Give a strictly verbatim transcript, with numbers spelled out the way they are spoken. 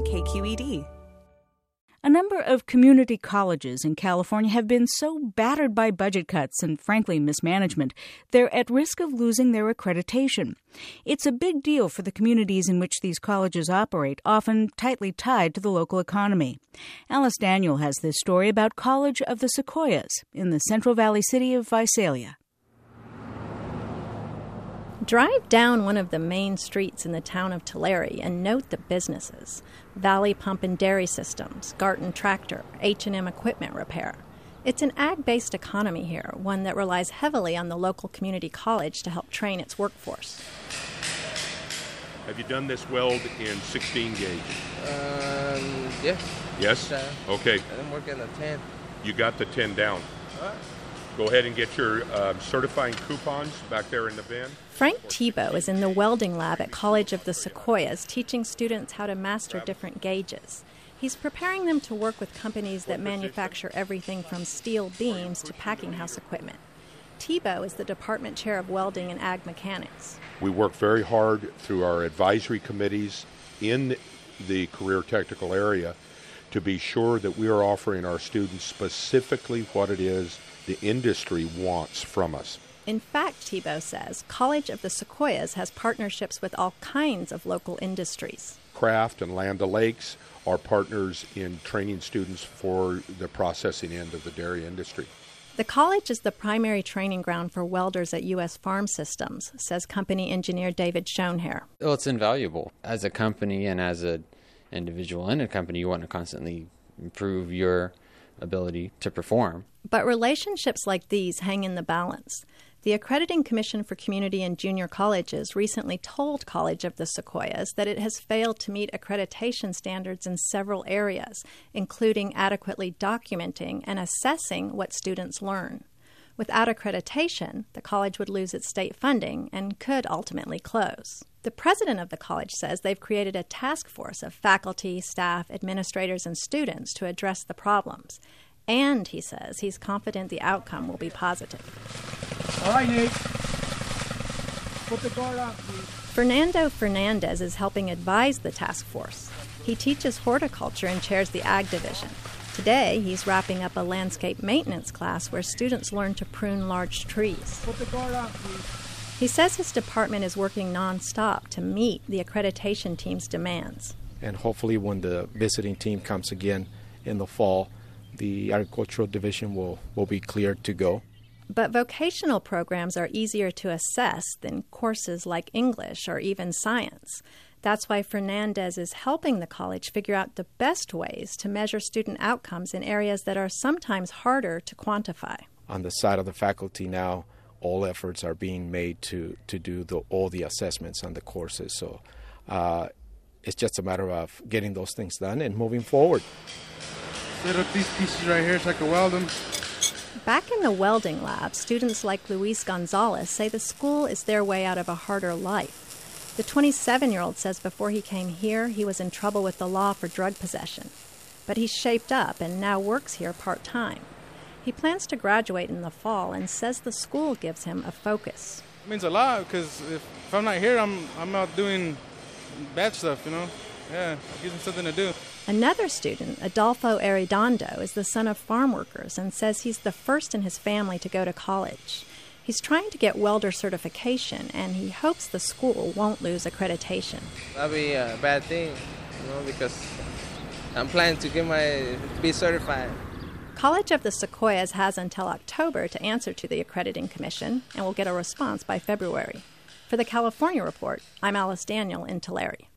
K Q E D. A number of community colleges in California have been so battered by budget cuts and, frankly, mismanagement, they're at risk of losing their accreditation. It's a big deal for the communities in which these colleges operate, often tightly tied to the local economy. Alice Daniel has this story about College of the Sequoias in the Central Valley city of Visalia. Drive down one of the main streets in the town of Tulare and note the businesses. Valley Pump and Dairy Systems, Garton Tractor, H and M Equipment Repair. It's an ag-based economy here, one that relies heavily on the local community college to help train its workforce. Have you done this weld in sixteen gauge? Um, yes. Yes? Uh, okay. I'm working at ten. You got the ten down. All right. Go ahead and get your um, certifying coupons back there in the bin. Frank Tebow is in the welding lab at College of the Sequoias, teaching students how to master different gauges. He's preparing them to work with companies that manufacture everything from steel beams to packing house equipment. Tebow is the department chair of welding and ag mechanics. We work very hard through our advisory committees in the career technical area to be sure that we are offering our students specifically what it is the industry wants from us. In fact, Tebow says, College of the Sequoias has partnerships with all kinds of local industries. Kraft and Land O'Lakes are partners in training students for the processing end of the dairy industry. The college is the primary training ground for welders at U S Farm Systems, says company engineer David Schoenherr. Well, it's invaluable. As a company and as an individual in a company, you want to constantly improve your ability to perform. But relationships like these hang in the balance. The Accrediting Commission for Community and Junior Colleges recently told College of the Sequoias that it has failed to meet accreditation standards in several areas, including adequately documenting and assessing what students learn. Without accreditation, the college would lose its state funding and could ultimately close. The president of the college says they've created a task force of faculty, staff, administrators, and students to address the problems. And, he says, he's confident the outcome will be positive. All right, Nate. Put the guard on, please. Fernando Fernandez is helping advise the task force. He teaches horticulture and chairs the ag division. Today, he's wrapping up a landscape maintenance class where students learn to prune large trees. Put the guard on, please. He says his department is working nonstop to meet the accreditation team's demands. And hopefully when the visiting team comes again in the fall, the agricultural division will, will be cleared to go. But vocational programs are easier to assess than courses like English or even science. That's why Fernandez is helping the college figure out the best ways to measure student outcomes in areas that are sometimes harder to quantify. On the side of the faculty now, all efforts are being made to, to do the, all the assessments on the courses. So uh, it's just a matter of getting those things done and moving forward. Set up these pieces right here so I can weld them. Back in the welding lab, students like Luis Gonzalez say the school is their way out of a harder life. The twenty-seven-year-old says before he came here, he was in trouble with the law for drug possession. But he's shaped up and now works here part-time. He plans to graduate in the fall and says the school gives him a focus. It means a lot because if, if I'm not here, I'm I'm out doing bad stuff, you know? Yeah, it gives me something to do. Another student, Adolfo Arredondo, is the son of farm workers and says he's the first in his family to go to college. He's trying to get welder certification, and he hopes the school won't lose accreditation. That'll be a bad thing, you know, because I'm planning to get my be certified. College of the Sequoias has until October to answer to the Accrediting Commission, and will get a response by February. For the California Report, I'm Alice Daniel in Tulare.